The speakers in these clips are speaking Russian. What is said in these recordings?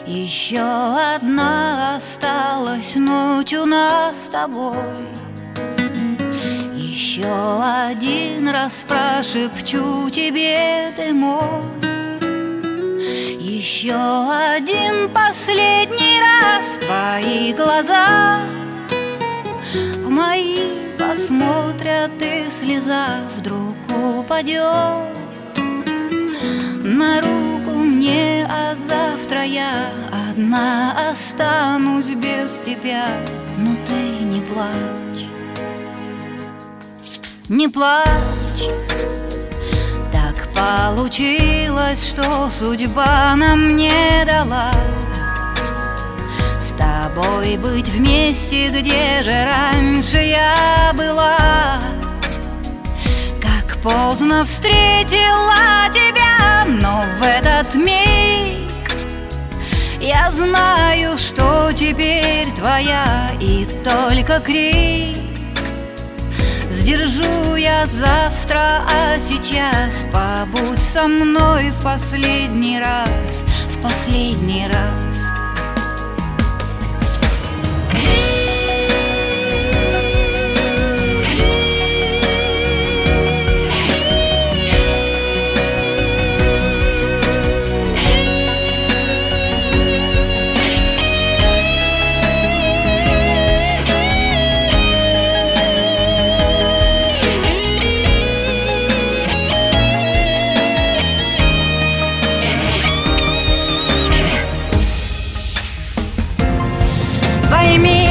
Еще одна осталась ночь у нас с тобой. Еще один раз прошепчу тебе, ты мой. Еще один последний раз твои глаза в мои посмотрят, и слеза вдруг упадет на руку мне, а завтра я одна останусь без тебя. Но ты не плачь, не плачь. Так получилось, что судьба нам не дала с тобой быть вместе, где же раньше я была. Как поздно встретила тебя, но в этот миг я знаю, что теперь твоя, и только крик сдержу я завтра, а сейчас побудь со мной в последний раз, в последний раз. Пойми,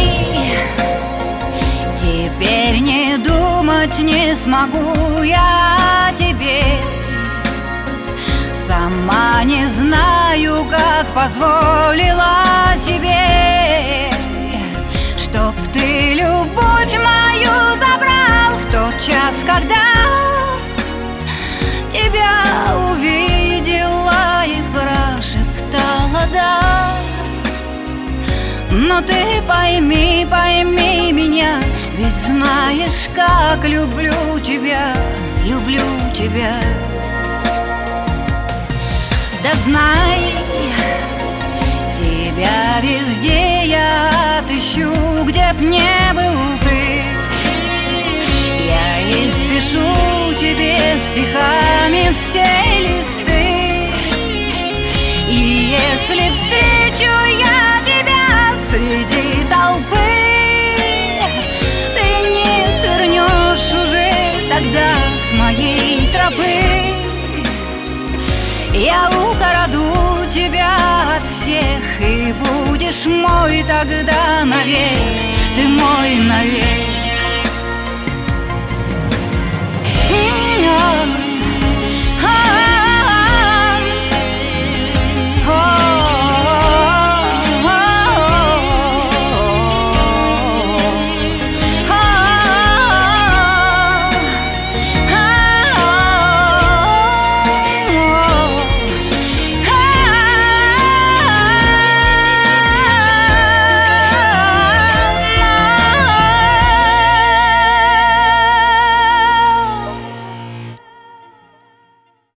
теперь не думать не смогу я о тебе. Сама не знаю, как позволила себе, чтоб ты любовь мою забрал в тот час, когда тебя увидела и прошептала «да». Но ты пойми, пойми меня, ведь знаешь, как люблю тебя, люблю тебя. Так знай, тебя везде я отыщу, где б не был ты. Я испишу тебе стихами все листы. И если встречу я тебя среди толпы, ты не свернешь уже тогда с моей тропы. Я украду тебя от всех, и будешь мой тогда навек, ты мой навек.